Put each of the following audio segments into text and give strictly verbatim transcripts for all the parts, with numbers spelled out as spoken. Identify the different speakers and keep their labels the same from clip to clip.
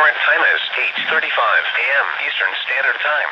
Speaker 1: current time is eight thirty-five a m Eastern Standard Time.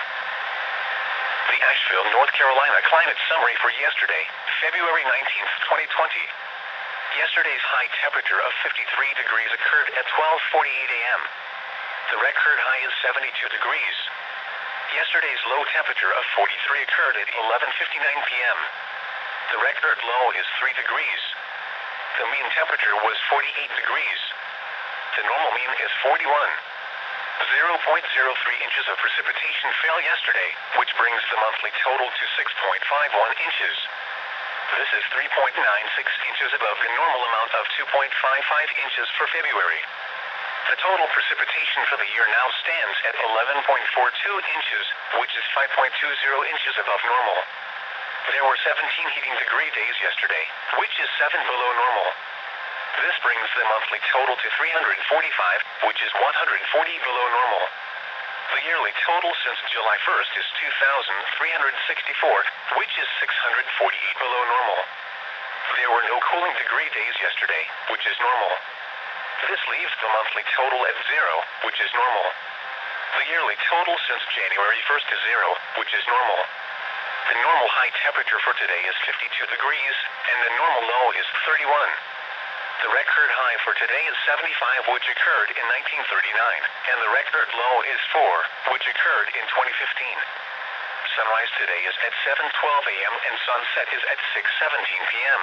Speaker 1: The Asheville, North Carolina climate summary for yesterday, February nineteenth, twenty twenty. Yesterday's high temperature of fifty-three degrees occurred at twelve forty-eight a m The record high is seventy-two degrees. Yesterday's low temperature of forty-three occurred at eleven fifty-nine p m The record low is three degrees. The mean temperature was forty-eight degrees. The normal mean is forty-one. zero point zero three inches of precipitation fell yesterday, which brings the monthly total to six point five one inches. This is three point nine six inches above the normal amount of two point five five inches for February. The total precipitation for the year now stands at eleven point four two inches, which is five point two zero inches above normal. There were seventeen heating degree days yesterday, which is seven below normal. This brings the monthly total to three hundred forty-five, which is one hundred forty below normal. The yearly total since July first is two thousand three hundred sixty-four, which is six hundred forty-eight below normal. There were no cooling degree days yesterday, which is normal. This leaves the monthly total at zero, which is normal. The yearly total since January first is zero, which is normal. The normal high temperature for today is fifty-two degrees, and the normal low is thirty-one. The record high for today is seventy-five, which occurred in nineteen thirty-nine, and the record low is four, which occurred in twenty fifteen. Sunrise today is at seven twelve a m and sunset is at six seventeen p m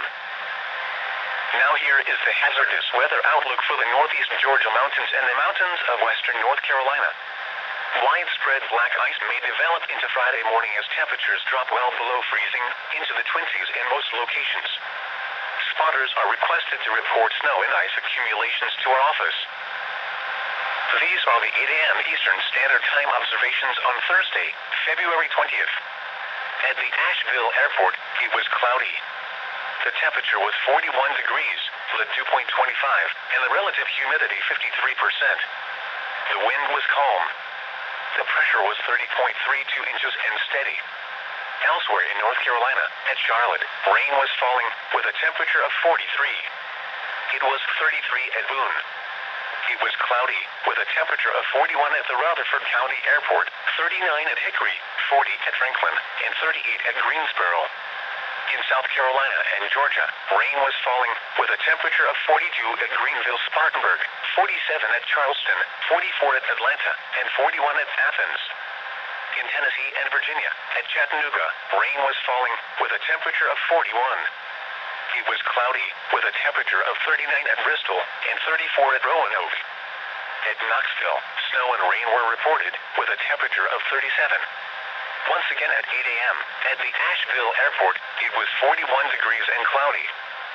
Speaker 1: Now here is the hazardous weather outlook for the northeast Georgia mountains and the mountains of western North Carolina. Widespread black ice may develop into Friday morning as temperatures drop well below freezing, into the twenties in most locations. Spotters are requested to report snow and ice accumulations to our office. These are the eight a m Eastern Standard Time observations on Thursday, February twentieth. At the Asheville Airport, it was cloudy. The temperature was forty-one degrees, the dew point twenty-five, and the relative humidity fifty-three percent. The wind was calm. The pressure was thirty point three two inches and steady. Elsewhere in North Carolina, at Charlotte, rain was falling, with a temperature of forty-three. It was thirty-three at Boone. It was cloudy, with a temperature of forty-one at the Rutherford County Airport, thirty-nine at Hickory, forty at Franklin, and thirty-eight at Greensboro. In South Carolina and Georgia, rain was falling, with a temperature of forty-two at Greenville-Spartanburg, forty-seven at Charleston, forty-four at Atlanta, and forty-one at Athens. In Tennessee and Virginia, at Chattanooga, rain was falling, with a temperature of forty-one. It was cloudy, with a temperature of thirty-nine at Bristol, and thirty-four at Roanoke. At Knoxville, snow and rain were reported, with a temperature of thirty-seven. Once again at eight a m, at the Asheville Airport, it was forty-one degrees and cloudy.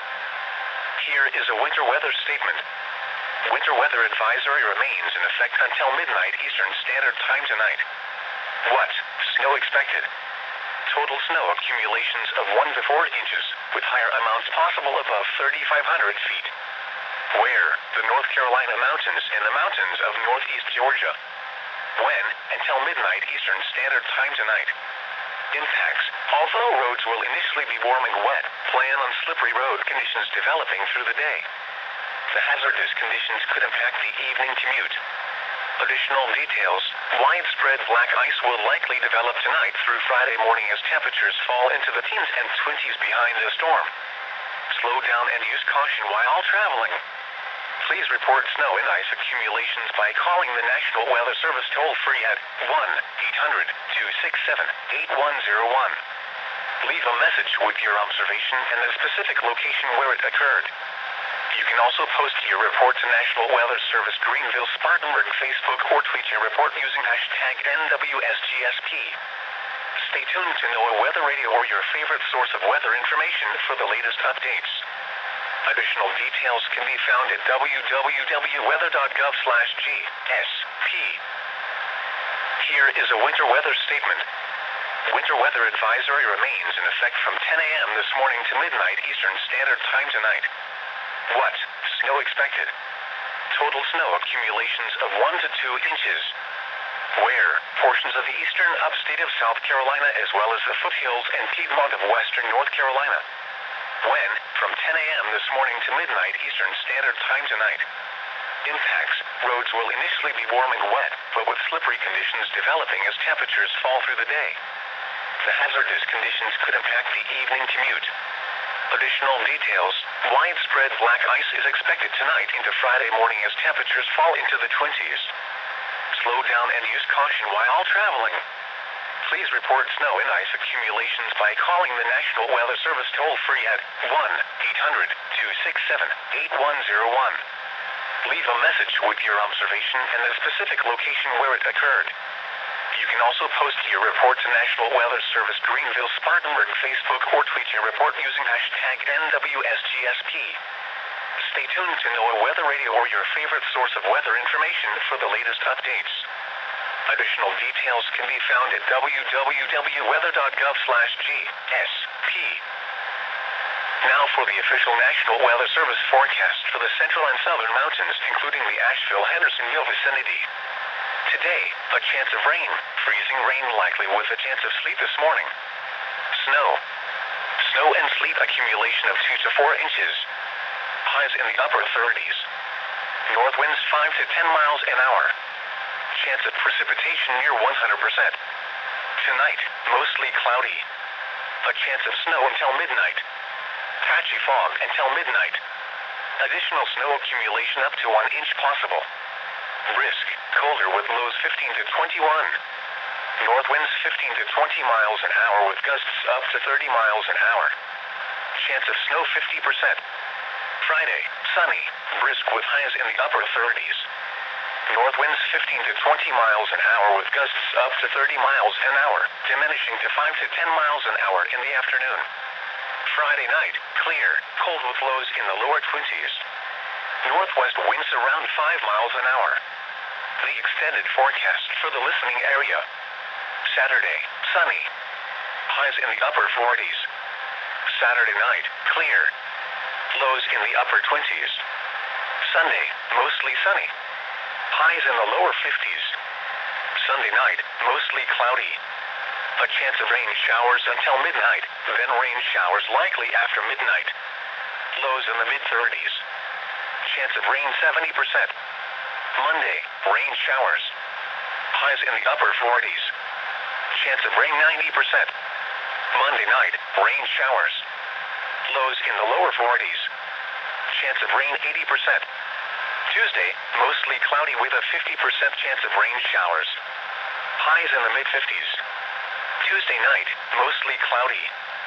Speaker 1: Here is a winter weather statement. Winter weather advisory remains in effect until midnight Eastern Standard Time tonight. What? Snow expected. Total snow accumulations of one to four inches, with higher amounts possible above thirty-five hundred feet. Where? The North Carolina mountains and the mountains of northeast Georgia. When? Until midnight Eastern Standard Time tonight. Impacts. Although roads will initially be warm and wet, plan on slippery road conditions developing through the day. The hazardous conditions could impact the evening commute. Additional details. Widespread black ice will likely develop tonight through Friday morning as temperatures fall into the teens and twenties behind the storm. Slow down and use caution while traveling. Please report snow and ice accumulations by calling the National Weather Service toll-free at one eight hundred, two six seven, eight one zero one. Leave a message with your observation and the specific location where it occurred. You can also post your report to National Weather Service Greenville-Spartanburg Facebook or tweet your report using hashtag N W S G S P. Stay tuned to NOAA Weather Radio or your favorite source of weather information for the latest updates. Additional details can be found at w w w dot weather dot gov slash G S P. Here is a winter weather statement. Winter weather advisory remains in effect from ten a m this morning to midnight Eastern Standard Time tonight. What? Snow expected. Total snow accumulations of one to two inches. Where? Portions of the eastern upstate of South Carolina as well as the foothills and Piedmont of western North Carolina. When? From ten a m this morning to midnight Eastern Standard Time tonight. impacts, roads will initially be warm and wet, but with slippery conditions developing as temperatures fall through the day. The hazardous conditions could impact the evening commute. Additional details: widespread black ice is expected tonight into Friday morning as temperatures fall into the twenties. Slow down and use caution while traveling. Please report snow and ice accumulations by calling the National Weather Service toll-free at one eight hundred, two six seven, eight one zero one. Leave a message with your observation and the specific location where it occurred. You can also post your report to National Weather Service Greenville Spartanburg Facebook or tweet your report using hashtag N W S G S P. Stay tuned to NOAA Weather Radio or your favorite source of weather information for the latest updates. Additional details can be found at w w w dot weather dot gov slash G S P. Now for the official National Weather Service forecast for the central and southern mountains, including the Asheville-Hendersonville vicinity. Today, a chance of rain, freezing rain likely with a chance of sleet this morning. Snow. Snow and sleet accumulation of two to four inches. Highs in the upper thirties. North winds five to ten miles an hour. Chance of precipitation near one hundred percent. Tonight, mostly cloudy. A chance of snow until midnight. Patchy fog until midnight. Additional snow accumulation up to one inch possible. Brisk, colder with lows fifteen to twenty-one. North winds fifteen to twenty miles an hour with gusts up to thirty miles an hour. Chance of snow fifty percent. Friday, sunny, brisk with highs in the upper thirties. North winds fifteen to twenty miles an hour with gusts up to thirty miles an hour, diminishing to five to ten miles an hour in the afternoon. Friday night, clear, cold with lows in the lower twenties. Northwest winds around five miles an hour. The extended forecast for the listening area. Saturday, sunny. Highs in the upper forties. Saturday night, clear. Lows in the upper twenties. Sunday, mostly sunny. Highs in the lower fifties. Sunday night, mostly cloudy. A chance of rain showers until midnight, then rain showers likely after midnight. Lows in the mid-thirties. Chance of rain seventy percent. Monday, rain showers. Highs in the upper forties. Chance of rain ninety percent. Monday night, rain showers. Lows in the lower forties. Chance of rain eighty percent. Tuesday, mostly cloudy with a fifty percent chance of rain showers. Highs in the mid-fifties. Tuesday night, mostly cloudy.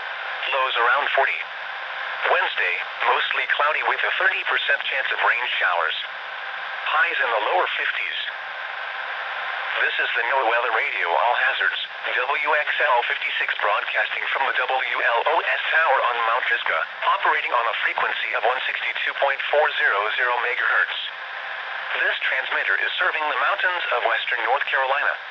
Speaker 1: Lows around forty. Wednesday, mostly cloudy with a thirty percent chance of rain showers. Highs in the lower fifties. This is the NOAA Weather Radio All Hazards, W X L fifty-six broadcasting from the W L O S Tower on Mount Pisgah, operating on a frequency of one sixty-two point four zero zero megahertz. This transmitter is serving the mountains of western North Carolina.